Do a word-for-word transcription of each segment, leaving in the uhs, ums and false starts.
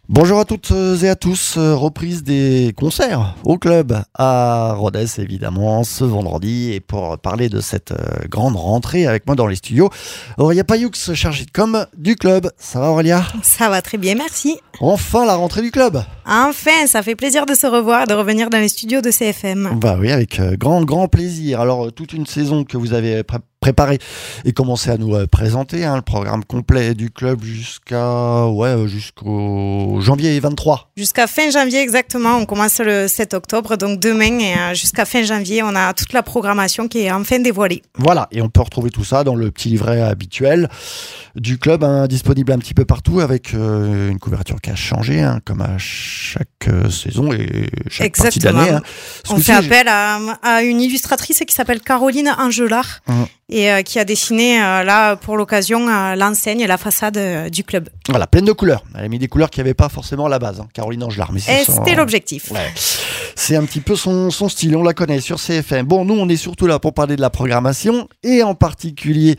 Bonjour à toutes et à tous, reprise des concerts au club à Rodez évidemment ce vendredi, et pour parler de cette grande rentrée avec moi dans les studios, Aurélia Payoux, chargée de com du club. Ça va Aurélia ? Ça va très bien, merci. Enfin la rentrée du club. Enfin, ça fait plaisir de se revoir et de revenir dans les studios de C F M. Bah oui, avec grand grand plaisir. Alors toute une saison que vous avez pré- préparée et commencé à nous euh, présenter, hein, le programme complet du club jusqu'à ouais jusqu'au janvier vingt-trois. Jusqu'à fin janvier exactement, on commence le sept octobre, donc demain et euh, jusqu'à fin janvier, on a toute la programmation qui est enfin dévoilée. Voilà, et on peut retrouver tout ça dans le petit livret habituel du club, hein, disponible un petit peu partout avec euh, une couverture qui a changé, hein, comme à chaque euh, saison et chaque exactement. partie d'année. Hein. On fait appel à, à une illustratrice qui s'appelle Caroline Angelard mmh. et euh, qui a dessiné euh, là pour l'occasion euh, l'enseigne et la façade euh, du club. Voilà, pleine de couleurs. Elle a mis des couleurs qu'il n'y avait pas forcément à la base, hein, Caroline Angelard. Mais c'est et son, c'était l'objectif. Ouais. C'est un petit peu son, son style, on la connaît sur C F M. Bon, nous, on est surtout là pour parler de la programmation et en particulier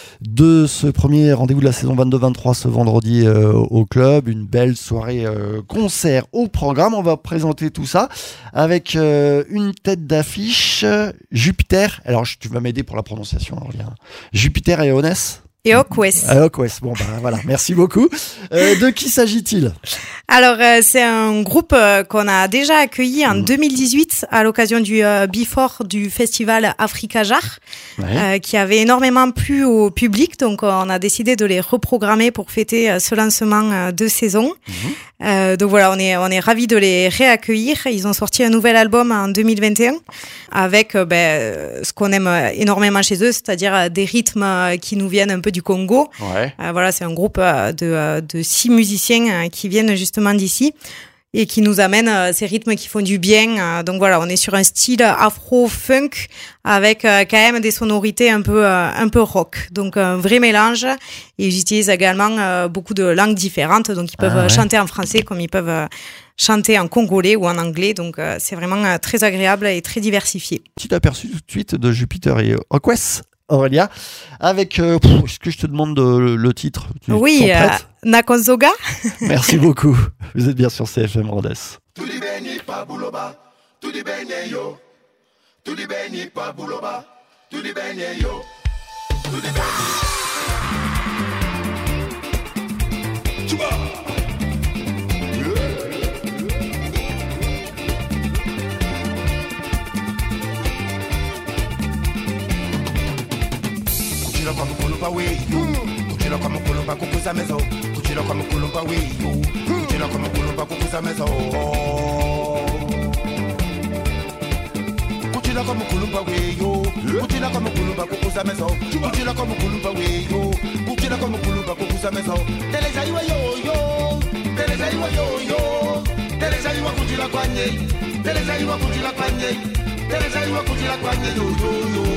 de ce premier rendez-vous de la saison vingt-deux vingt-trois ce vendredi euh, au club. Une belle soirée euh, concert au programme. On va présenter tout ça avec euh, une tête d'affiche, Jupiter. Alors, tu vas m'aider pour la prononciation, Aurélien. Jupiter et Onès. Et Okwes. Ah, Okwes. Bon, ben voilà, merci beaucoup. Euh, de qui s'agit-il ? Alors, euh, c'est un groupe euh, qu'on a déjà accueilli en mmh. deux mille dix-huit à l'occasion du euh, Before du festival Africa Jar, ouais. euh, qui avait énormément plu au public. Donc, on a décidé de les reprogrammer pour fêter euh, ce lancement euh, de saison. Mmh. Euh, donc voilà, on est on est ravis de les réaccueillir. Ils ont sorti un nouvel album en deux mille vingt et un avec euh, ben, ce qu'on aime énormément chez eux, c'est-à-dire des rythmes qui nous viennent un peu du Congo. Ouais. Euh, voilà, c'est un groupe de, de six musiciens qui viennent justement d'ici et qui nous amènent ces rythmes qui font du bien. Donc voilà, on est sur un style afro-funk avec quand même des sonorités un peu, un peu rock. Donc un vrai mélange. Et ils utilisent également beaucoup de langues différentes. Donc ils peuvent ah ouais. chanter en français comme ils peuvent chanter en congolais ou en anglais. Donc c'est vraiment très agréable et très diversifié. Petit aperçu tout de suite de Jupiter et Okwes. Aurélia, avec, euh, pff, est-ce que je te demande de, le, le titre ? Tu, oui, euh, Nakonzoga. Merci beaucoup. Vous êtes bien sur C F M Rodez. Kuchila kwa mkulumba weyo, kuchila kwa mkulumba kukuza mezo, kuchila kwa mkulumba weyo, kuchila kwa mkulumba kukuza mezo. Kuchila kwa mkulumba weyo, kuchila kwa mkulumba kukuza mezo, kuchila kwa mkulumba weyo, kuchila kwa mkulumba kukuza mezo. Teleza iwa yoyo, teleza iwa yoyo, teleza iwa kuchila kwa nye, teleza iwa kuchila kwa nye, teleza iwa kuchila kwa nye yoyo.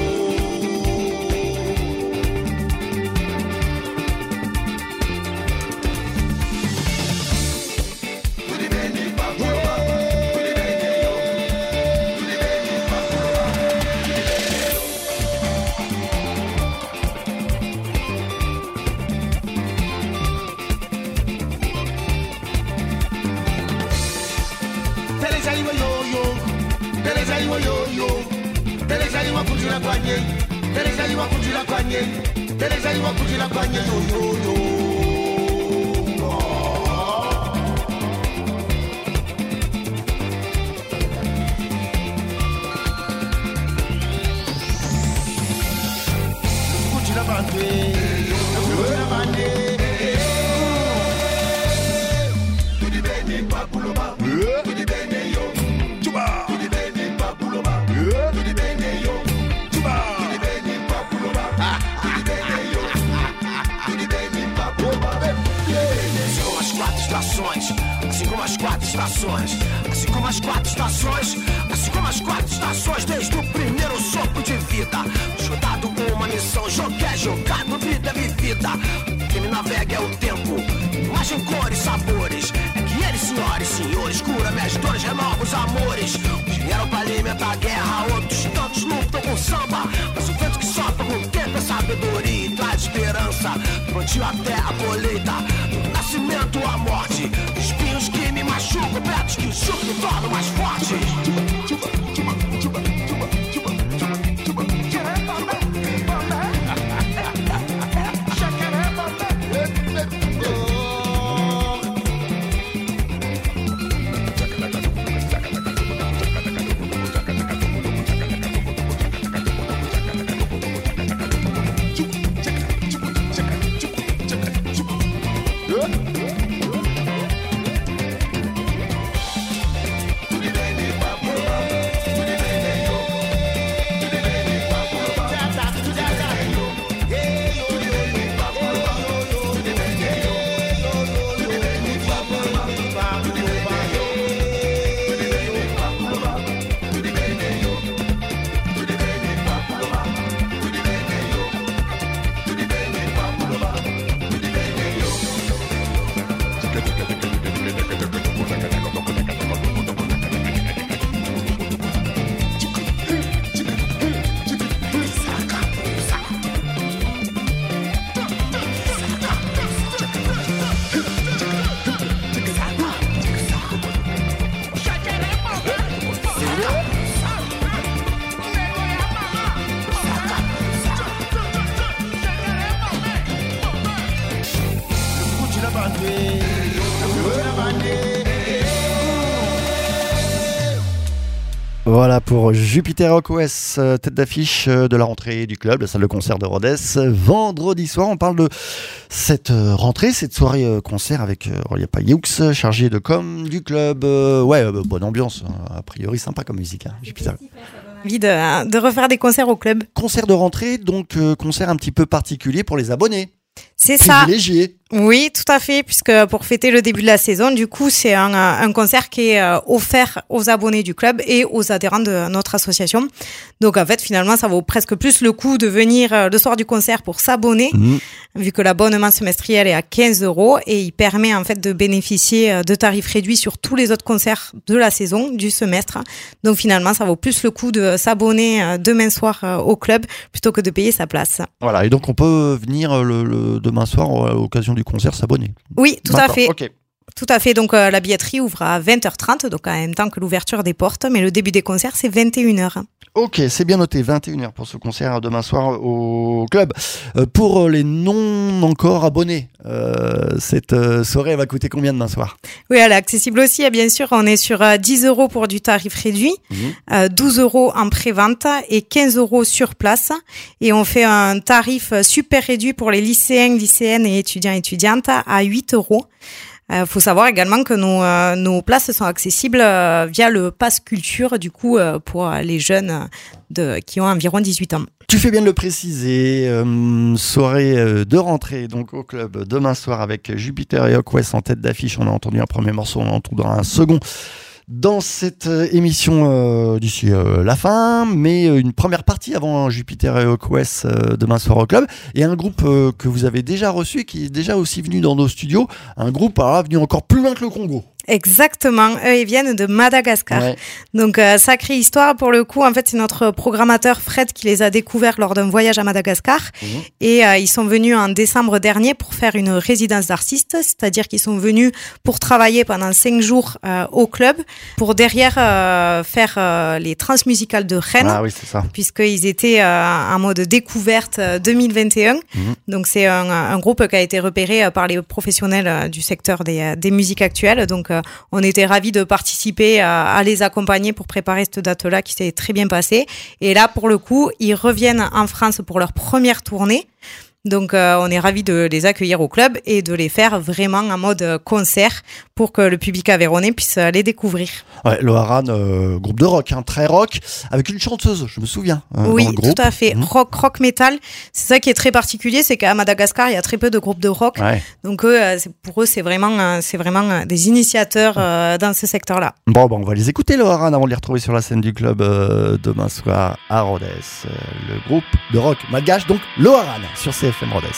Assim como as quatro estações, assim como as quatro estações, assim como as quatro estações, desde o primeiro sopro de vida, jogado com uma missão, jogo é jogado, vida é vivida. Quem me navega é o tempo, imagem, cores, sabores. É que ele, senhoras e senhores, cura minhas dores, renova os amores. Uns vieram pra alimentar a guerra, outros tantos lutam com samba. Mas o vento que sopra com o tempo é sabedoria e traz esperança. Do plantio até a colheita, do nascimento à morte. Voilà pour Jupiter Rock O S, tête d'affiche de la rentrée du club, la salle de concert de Rodez. Vendredi soir, on parle de cette rentrée, cette soirée concert avec Roliepa Youx, chargé de com du club. Ouais, bonne ambiance, a priori sympa comme musique, hein, Jupiter. Envie de, de refaire des concerts au club. Concert de rentrée, donc euh, concert un petit peu particulier pour les abonnés. C'est ça. Privilégié. Oui, tout à fait, puisque pour fêter le début de la saison, du coup, c'est un, un concert qui est offert aux abonnés du club et aux adhérents de notre association. Donc, en fait, finalement, ça vaut presque plus le coup de venir le soir du concert pour s'abonner, mmh. vu que l'abonnement semestriel est à quinze euros et il permet, en fait, de bénéficier de tarifs réduits sur tous les autres concerts de la saison, du semestre. Donc, finalement, ça vaut plus le coup de s'abonner demain soir au club plutôt que de payer sa place. Voilà. Et donc, on peut venir le, le demain soir à l'occasion du concert s'abonner. Oui, tout D'accord, à fait. Okay. Tout à fait. Donc, euh, la billetterie ouvre à vingt heures trente, donc en même temps que l'ouverture des portes, mais le début des concerts, c'est vingt et une heures. Ok, c'est bien noté, vingt et une heures pour ce concert demain soir au club. Euh, pour les non encore abonnés, euh, cette euh, soirée va coûter combien demain soir ? Oui, elle est accessible aussi, bien sûr. On est sur euh, dix euros pour du tarif réduit, mmh. euh, douze euros en pré-vente et quinze euros sur place. Et on fait un tarif super réduit pour les lycéens, lycéennes et étudiants et étudiantes à huit euros. Il euh, faut savoir également que nos, euh, nos places sont accessibles euh, via le Pass Culture, du coup, euh, pour les jeunes de, qui ont environ dix-huit ans. Tu fais bien de le préciser, euh, soirée euh, de rentrée donc au club demain soir avec Jupiter et Rock O S en tête d'affiche. On a entendu un premier morceau, on en entendra un second dans cette euh, émission euh, d'ici euh, la fin, mais euh, une première partie avant Jupiter et Rock O S euh, demain soir au club, et un groupe euh, que vous avez déjà reçu, qui est déjà aussi venu dans nos studios, un groupe alors là, venu encore plus loin que le Congo. Exactement, eux ils viennent de Madagascar. Ouais. Donc euh, sacrée histoire pour le coup. En fait, c'est notre programmateur Fred qui les a découverts lors d'un voyage à Madagascar. Mmh. Et euh, ils sont venus en décembre dernier pour faire une résidence d'artistes, c'est-à-dire qu'ils sont venus pour travailler pendant cinq jours euh, au club, pour derrière euh, faire euh, les transmusicales de Rennes. Ah oui, c'est ça. Puisqu'ils étaient euh, en mode découverte deux mille vingt et un. Mmh. Donc c'est un, un groupe qui a été repéré par les professionnels du secteur des, des musiques actuelles. Donc euh, on était ravis de participer à, à les accompagner pour préparer cette date-là qui s'est très bien passée. Et là, pour le coup, ils reviennent en France pour leur première tournée. Donc, euh, on est ravis de les accueillir au club et de les faire vraiment en mode concert pour que le public aveyronnais puisse les découvrir. Ouais, le Haran, euh, groupe de rock, hein, très rock, avec une chanteuse, je me souviens. Euh, oui, dans le groupe. Tout à fait. Mmh. Rock, rock metal. C'est ça qui est très particulier, c'est qu'à Madagascar, il y a très peu de groupes de rock. Ouais. Donc, eux, c'est, pour eux, c'est vraiment, c'est vraiment des initiateurs euh, dans ce secteur-là. Bon, bon, on va les écouter, le Haran, avant de les retrouver sur la scène du club euh, demain soir à Rodez. Euh, le groupe de rock malgache, donc le Haran, sur C F M Rodez.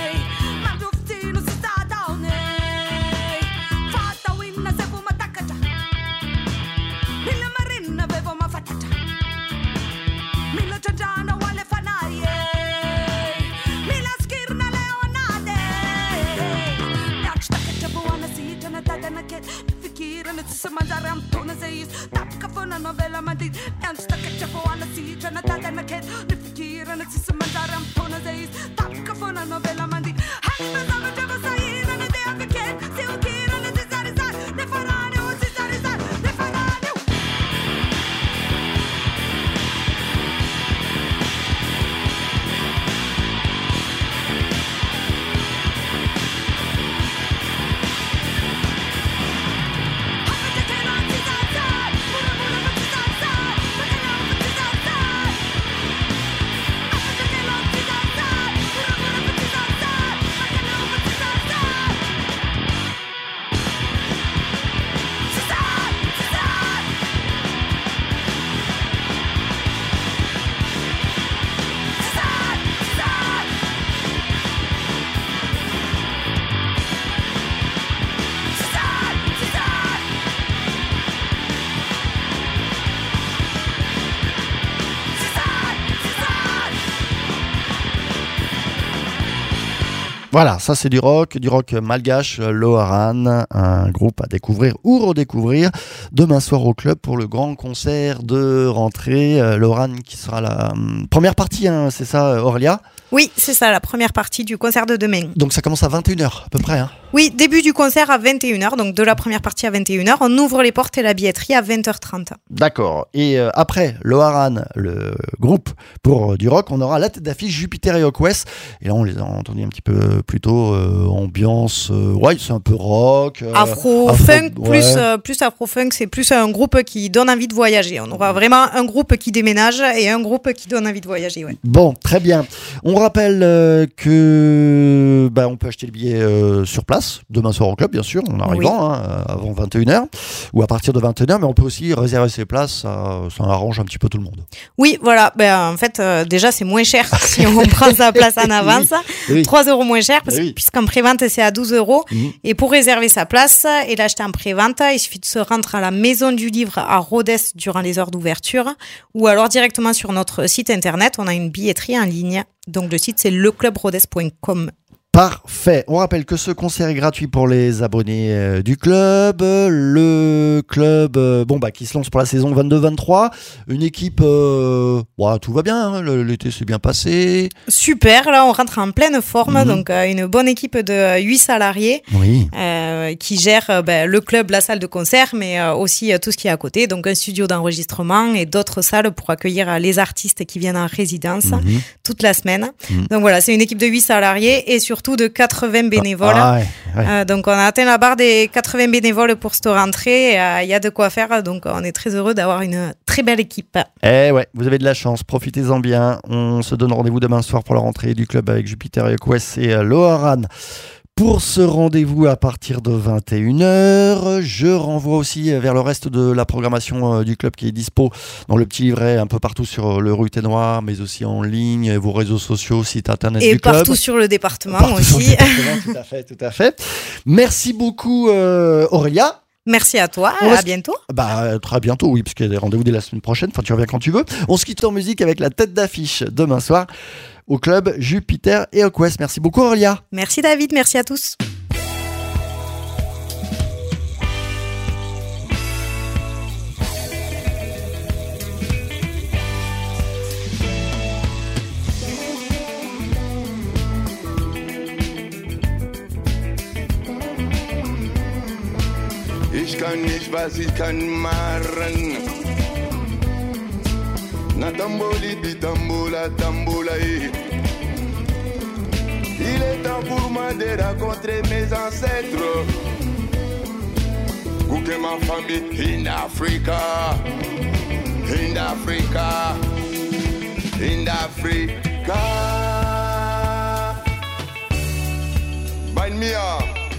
Fata win na sevu matakaja novella ma dit ernster Ketchup on the sea Trinidad and the kid the fikir and it's some mandaram tona days top of a novella ma dit has the summer to say and the day of the kid see who kid and the desire is the farane o desire is the farane Voilà, ça c'est du rock, du rock malgache, Loaran, un groupe à découvrir ou redécouvrir demain soir au club pour le grand concert de rentrée. Loaran qui sera la hum, première partie, hein, c'est ça Aurélia ? Oui, c'est ça, la première partie du concert de demain. Donc ça commence à vingt et une heures à peu près, hein. Oui, début du concert à vingt et une heures, donc de la première partie à vingt et une heures. On ouvre les portes et la billetterie à vingt heures trente. D'accord. Et euh, après Loaran, le groupe pour euh, du rock, on aura la tête d'affiche Jupiter et Hawk West. Et là, on les a entendus un petit peu plutôt euh, ambiance. Euh, ouais, c'est un peu rock. Euh, Afro-funk, afro, plus, ouais. euh, plus afro-funk, c'est plus un groupe qui donne envie de voyager. On aura vraiment un groupe qui déménage et un groupe qui donne envie de voyager. Ouais. Bon, très bien. On rappelle euh, que bah, on peut acheter le billet euh, sur place demain soir au club, bien sûr, en arrivant Oui. hein, avant vingt et une heures ou à partir de vingt et une heures, mais on peut aussi réserver ses places, ça, ça arrange un petit peu tout le monde. Oui, voilà. Ben, en fait, euh, déjà, c'est moins cher si on prend sa place en avance. Oui. Oui. trois euros moins cher, parce, Oui. puisqu'en pré-vente, c'est à douze euros. Mmh. Et pour réserver sa place et l'acheter en pré-vente, il suffit de se rendre à la Maison du Livre à Rhodes durant les heures d'ouverture ou alors directement sur notre site internet. On a une billetterie en ligne. Donc, le site, c'est le club rhodes point com. Parfait. On rappelle que ce concert est gratuit pour les abonnés euh, du club. Le club euh, bon, bah, qui se lance pour la saison vingt-deux vingt-trois. Une équipe, euh, bah, tout va bien. Hein, l'été s'est bien passé. Super. Là, on rentre en pleine forme. Mmh. Donc, euh, une bonne équipe de huit salariés Oui. euh, qui gère euh, bah, le club, la salle de concert, mais euh, aussi euh, tout ce qui est à côté. Donc, un studio d'enregistrement et d'autres salles pour accueillir euh, les artistes qui viennent en résidence Mmh. toute la semaine. Mmh. Donc, voilà, c'est une équipe de huit salariés et surtout de quatre-vingts bénévoles. Ah, ouais, ouais. Euh, donc, on a atteint la barre des quatre-vingts bénévoles pour cette rentrée. Il euh, y a de quoi faire. Donc, on est très heureux d'avoir une très belle équipe. Eh ouais, vous avez de la chance, profitez-en bien. On se donne rendez-vous demain soir pour la rentrée du club avec Jupiter et Hawk West et euh, Loaran. Pour ce rendez-vous à partir de vingt et une heures, je renvoie aussi vers le reste de la programmation du club qui est dispo dans le petit livret un peu partout sur le rue Noir, mais aussi en ligne, vos réseaux sociaux, site internet Et du club. Et partout sur le département partout aussi. Sur le département, tout à fait, tout à fait. Merci beaucoup euh, Aurélia. Merci à toi, On à se... bientôt. Bah, très bientôt, oui, parce qu'il y a des rendez-vous dès la semaine prochaine, enfin tu reviens quand tu veux. On se quitte en musique avec la tête d'affiche demain soir au club Jupiter et Hawk West. Merci beaucoup Aurélia. Merci David, merci à tous. Ich kann nicht, was ich kann machen. Na tamboli, di tambola, tambola, eh. Il est temps pour moi de rencontrer mes ancêtres. Où que ma famille in Africa, in Africa, in Africa. Mein Mia,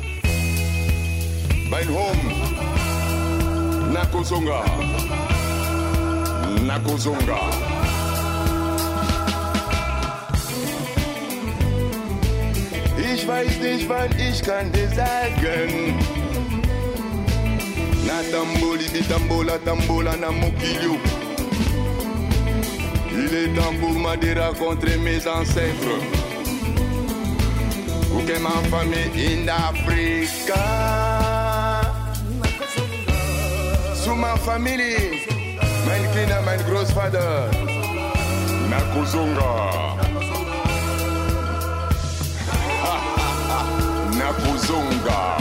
mein home. Nakuzunga, Nakuzunga. Ich weiß nicht, wann ich kann dir sagen. Na tamboli, di tambola, tambola, na mokilio. Il est temps pour moi de rencontrer mes ancêtres. Où que ma famille in Africa. To my family, Mein Kinder, mein Großvater. Nakuzunga. Nakuzunga.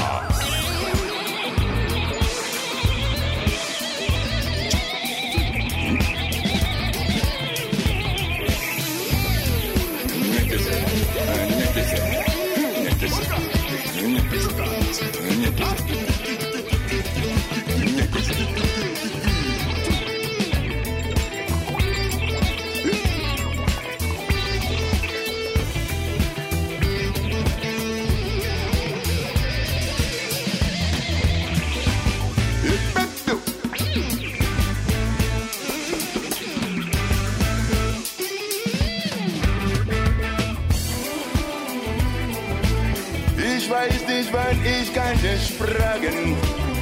Ich weiß nicht, wann ich kann dich fragen.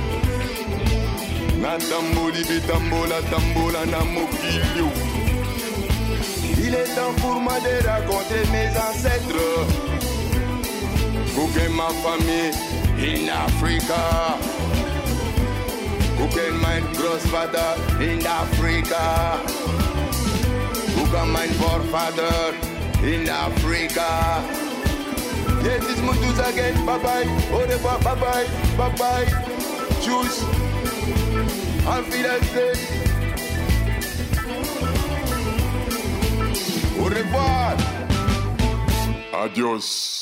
Na tamboli bitambola tambola na mokilio. Il est temps pour moi de raconter mes ancêtres. Gucken ma famille in Afrika. Gucken mein Großvater in Afrika. Gucken mein Vorvater in Afrika. Jetzt ist Mut zu sagen, bye bye, au revoir, bye bye, bye bye, tschüss, auf Wiedersehen, au revoir, adios.